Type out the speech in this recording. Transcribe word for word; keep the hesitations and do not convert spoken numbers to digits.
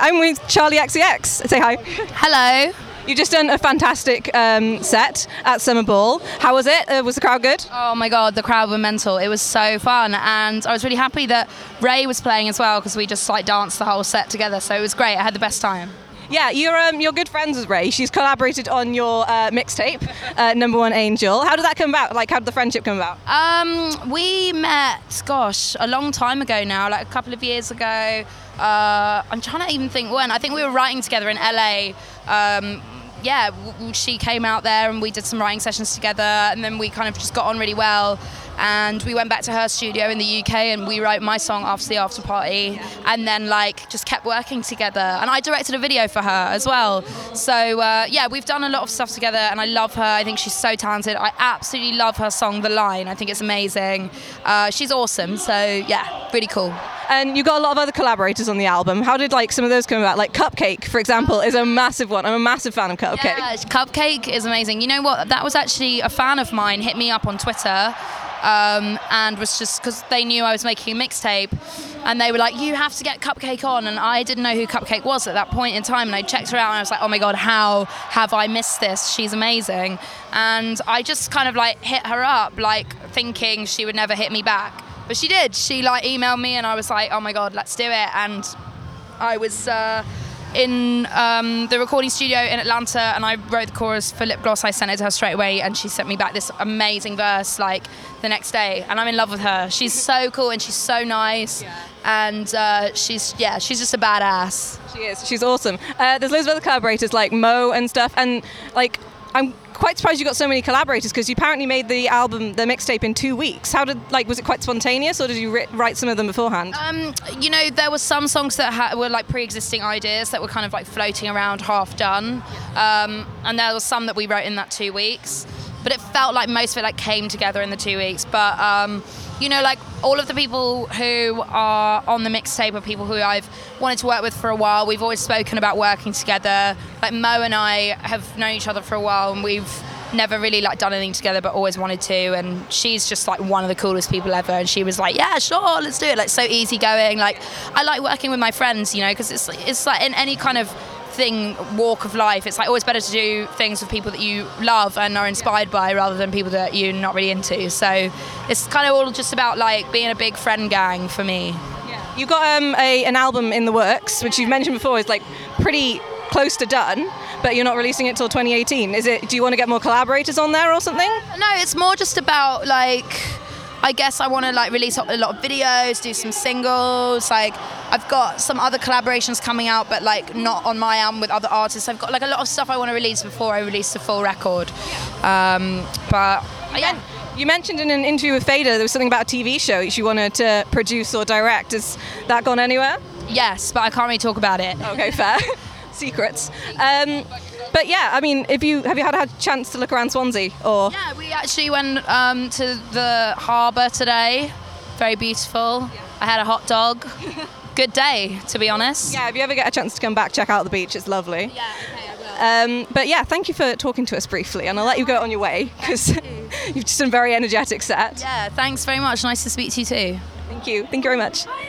I'm with Charli X C X. Say hi. Hello. You've just done a fantastic um, set at Summer Ball. How was it? Uh, was the crowd good? Oh my God, the crowd were mental. It was so fun, and I was really happy that Ray was playing as well because we just like danced the whole set together. So it was great. I had the best time. Yeah, you're um, you're good friends with Ray. She's collaborated on your uh, mixtape, uh, Number One Angel. How did that come about? Like, how did the friendship come about? Um, we met, gosh, a long time ago now, like a couple of years ago. Uh, I'm trying to even think when. I think we were writing together in L A. Um, yeah, w- she came out there and we did some writing sessions together, and then we kind of just got on really well. And we went back to her studio in the U K and we wrote my song After the After Party, and then like just kept working together. And I directed a video for her as well. So uh, yeah, we've done a lot of stuff together, and I love her. I think she's so talented. I absolutely love her song The Line. I think it's amazing. Uh, she's awesome. So yeah, really cool. And you got a lot of other collaborators on the album. How did like some of those come about? Like Cupcake, for example, is a massive one. I'm a massive fan of Cupcake. Yeah, Cupcake is amazing. You know what? That was actually a fan of mine hit me up on Twitter. Um, and was just because they knew I was making a mixtape, and they were like, you have to get Cupcake on, and I didn't know who Cupcake was at that point in time, and I checked her out and I was like, oh my God, how have I missed this? She's amazing. And I just kind of like hit her up, like thinking she would never hit me back, but she did. She like emailed me and I was like, oh my God, let's do it. And I was uh, in um, the recording studio in Atlanta, and I wrote the chorus for Lip Gloss. I sent it to her straight away, and she sent me back this amazing verse like the next day, and I'm in love with her. She's so cool and she's so nice, yeah. and uh, she's yeah, she's just a badass. She is. She's awesome. Uh, there's loads of other collaborators like Mo and stuff, and like I'm quite surprised you got so many collaborators because you apparently made the album, the mixtape, in two weeks. How did like was it quite spontaneous, or did you ri- write some of them beforehand? Um, you know, there were some songs that ha- were like pre-existing ideas that were kind of like floating around, half done, um, and there was some that we wrote in that two weeks. But it felt like most of it like came together in the two weeks. But um, you know, like all of the people who are on the mixtape are people who I've wanted to work with for a while. We've always spoken about working together. Like Mo and I have known each other for a while, and we've never really like done anything together, but always wanted to. And she's just like one of the coolest people ever. And she was like, yeah, sure, let's do it. Like so easygoing. Like I like working with my friends, you know, because it's it's like in any kind of thing, walk of life, it's like always better to do things with people that you love and are inspired by rather than people that you're not really into. So it's kind of all just about like being a big friend gang for me. Yeah. You've got um, a, an album in the works, which you've mentioned before is like pretty close to done, but you're not releasing it till twenty eighteen. Is it? Do you want to get more collaborators on there or something? No, it's more just about like, I guess I want to like release a lot of videos, do some singles. Like I've got some other collaborations coming out, but like not on my album, with other artists. I've got like a lot of stuff I want to release before I release the full record. Um, but yeah. You mentioned in an interview with Fader there was something about a T V show you wanted to produce or direct. Has that gone anywhere? Yes, but I can't really talk about it. Okay, fair. Secrets. Um, But yeah, I mean, if you have you had a chance to look around Swansea or? Yeah, we actually went um, to the harbour today. Very beautiful. Yeah. I had a hot dog. Good day, to be honest. Yeah, if you ever get a chance to come back, check out the beach. It's lovely. Yeah, okay, I will. Um, but yeah, thank you for talking to us briefly, and I'll let you go on your way because you. you've just done a very energetic set. Yeah, thanks very much. Nice to speak to you too. Thank you. Thank you very much.